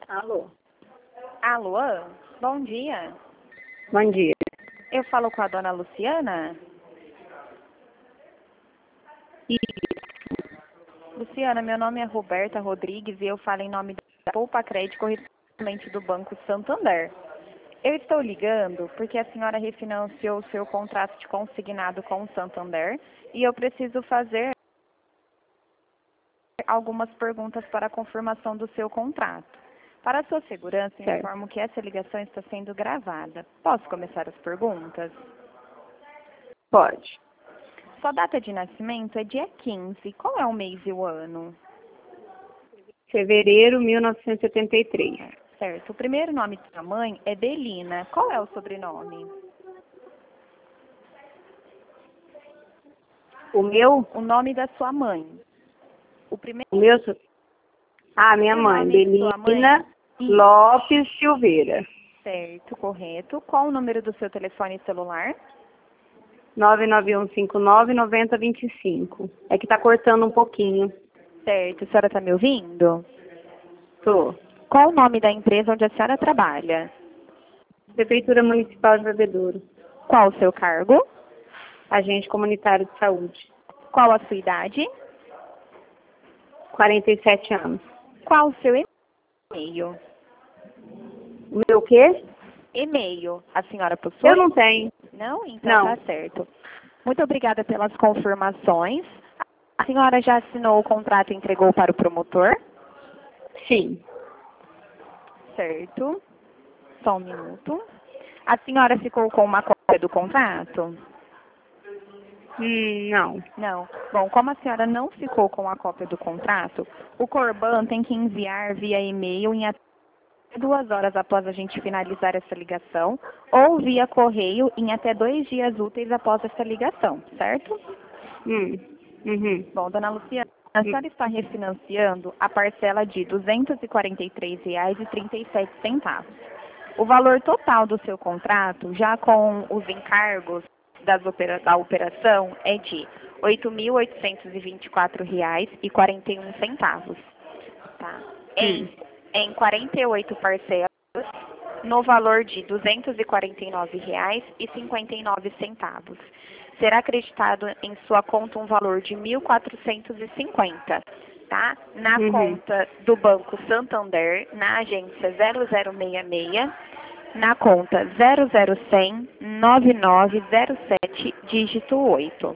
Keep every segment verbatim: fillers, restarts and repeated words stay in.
Alô, Alô, bom dia. bom dia. Eu falo com a dona Luciana. E Luciana, meu nome é Roberta Rodrigues e eu falo em nome da Poupa Crédito, correspondente do Banco Santander. Eu estou ligando porque a senhora refinanciou o seu contrato de consignado com o Santander e eu preciso fazer algumas perguntas para a confirmação do seu contrato. Para a sua segurança, eu certo, informo que essa ligação está sendo gravada. Posso começar as perguntas? pode. Sua data de nascimento é dia quinze. Qual é o mês e o ano? Fevereiro de mil novecentos e setenta e três. Certo. O primeiro nome de sua mãe é Belina. Qual é o sobrenome? O meu, O nome da sua mãe. O primeiro o meu, so- ah, minha mãe, nome de sua mãe? Belina Isso. Lopes Silveira. Certo, correto. Qual o número do seu telefone celular? nove nove um cinco nove nove zero dois cinco. É que tá cortando um pouquinho. Certo. A senhora está me ouvindo? Tô. Qual o nome da empresa onde a senhora trabalha? Prefeitura Municipal de Bebedouro. Qual o seu cargo? Agente comunitário de saúde. Qual a sua idade? quarenta e sete anos. Qual o seu e-mail? O meu quê? E-mail. A senhora possui? Eu não tenho. Não? Então Não. tá certo. Muito obrigada pelas confirmações. A senhora já assinou o contrato e entregou para o promotor? Sim. Certo. Só um minuto. A senhora ficou com uma cópia do contrato? Hum, não. Não. Bom, como a senhora não ficou com a cópia do contrato, o Corban tem que enviar via e-mail em até duas horas após a gente finalizar essa ligação, ou via correio em até dois dias úteis após essa ligação, certo? Hum. Uhum. Bom, dona Luciana, a senhora está refinanciando a parcela de duzentos e quarenta e três reais e trinta e sete centavos. O valor total do seu contrato, já com os encargos das opera- da operação, é de oito mil oitocentos e vinte e quatro reais e quarenta e um centavos. Tá? Em, Hum. em quarenta e oito parcelas, no valor de duzentos e quarenta e nove reais e cinquenta e nove centavos. Será acreditado em sua conta um valor de mil quatrocentos e cinquenta, tá? Na Uhum. conta do Banco Santander, na agência zero zero seis seis, na conta zero zero um zero zero nove nove zero sete, dígito oito.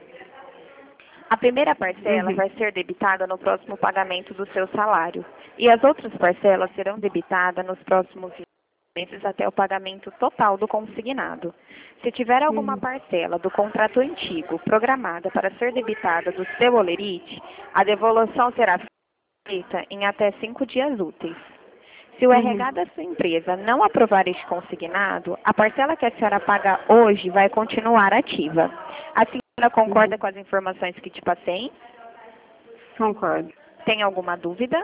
A primeira parcela Uhum. vai ser debitada no próximo pagamento do seu salário e as outras parcelas serão debitadas nos próximos meses até o pagamento total do consignado. Se tiver alguma Uhum. parcela do contrato antigo programada para ser debitada do seu holerite, a devolução será feita em até cinco dias úteis. Se o Uhum. R H da sua empresa não aprovar este consignado, a parcela que a senhora paga hoje vai continuar ativa. A senhora concorda Uhum. com as informações que te passei? Concordo. Tem alguma dúvida?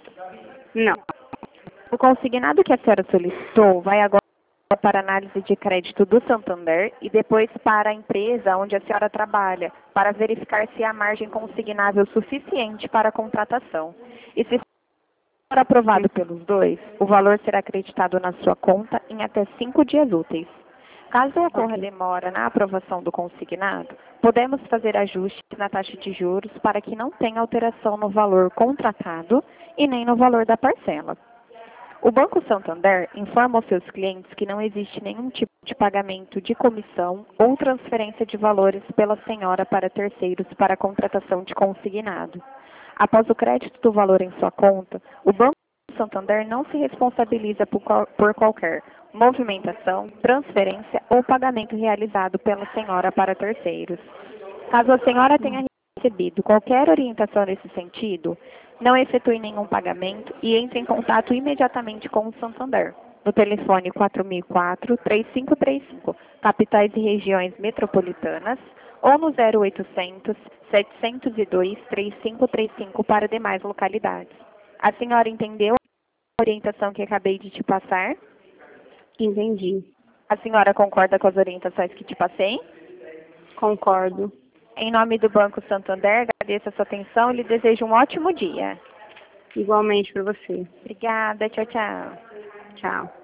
Não. O consignado que a senhora solicitou vai agora para análise de crédito do Santander e depois para a empresa onde a senhora trabalha, para verificar se há margem consignável suficiente para a contratação. E se for aprovado pelos dois, o valor será acreditado na sua conta em até cinco dias úteis. Caso ocorra Ok. demora na aprovação do consignado, podemos fazer ajustes na taxa de juros para que não tenha alteração no valor contratado e nem no valor da parcela. O Banco Santander informa aos seus clientes que não existe nenhum tipo de pagamento de comissão ou transferência de valores pela senhora para terceiros para a contratação de consignado. Após o crédito do valor em sua conta, o Banco Santander não se responsabiliza por, qual, por qualquer movimentação, transferência ou pagamento realizado pela senhora para terceiros. Caso a senhora tenha recebido qualquer orientação nesse sentido, não efetue nenhum pagamento e entre em contato imediatamente com o Santander, no telefone quatro mil e quatro, três cinco três cinco, capitais e regiões metropolitanas, ou no zero oitocentos, setecentos e dois, trinta e cinco trinta e cinco para demais localidades. A senhora entendeu a orientação que acabei de te passar? Entendi. A senhora concorda com as orientações que te passei? Concordo. Em nome do Banco Santander, agradeço a sua atenção e lhe desejo um ótimo dia. Igualmente para você. Obrigada, tchau, tchau. Tchau.